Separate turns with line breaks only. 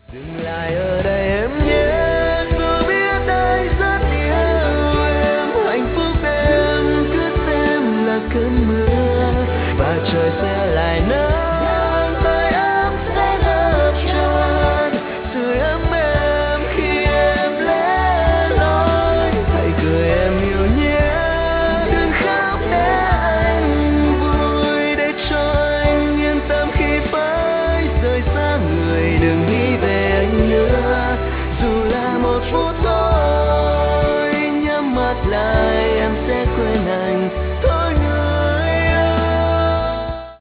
Dừng lại ở đây em nhé, dù biết đây rất yêu em, hạnh phúc em cứ xem là cơn mưa và trời sẽ